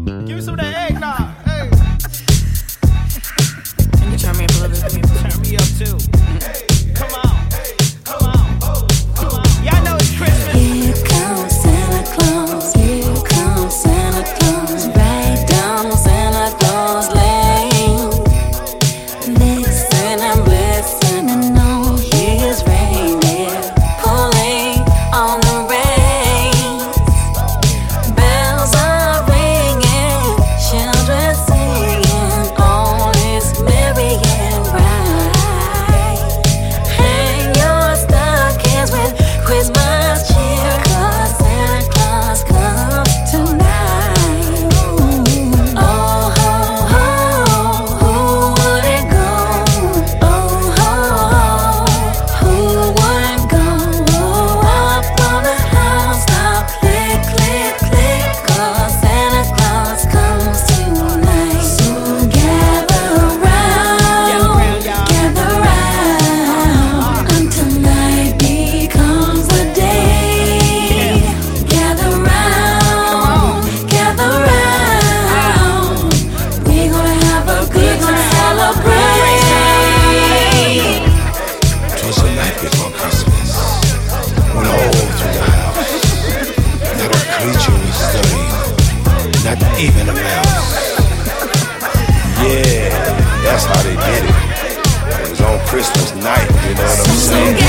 Give me some of that eggnog. Hey. Can you turn me up a little bit? Turn me up too. Come on. Come on. Come on. Y'all know it's Christmas. Here comes Santa Claus. Here comes Santa Claus. Right down Santa Claus Lane. Listen and listen and all his reindeer pulling on the reins. Bells are ringing, children singing, all is merry and bright. Hang your stockings with Christmas cheer, 'cause Santa Claus comes tonight. Oh ho ho, who wouldn't go? Oh ho ho, who wouldn't go? Up on the housetop, click click click, 'cause Santa Claus comes tonight. So gather round, gather round, until night becomes the day. Gather round, gather round. We're gonna have a good time, celebrate. 'Twas the night before Christmas, when all through the house, not a creature was stirring, not even a mouse. Yeah, that's how they did it. It was on Christmas night, you know what I'm saying?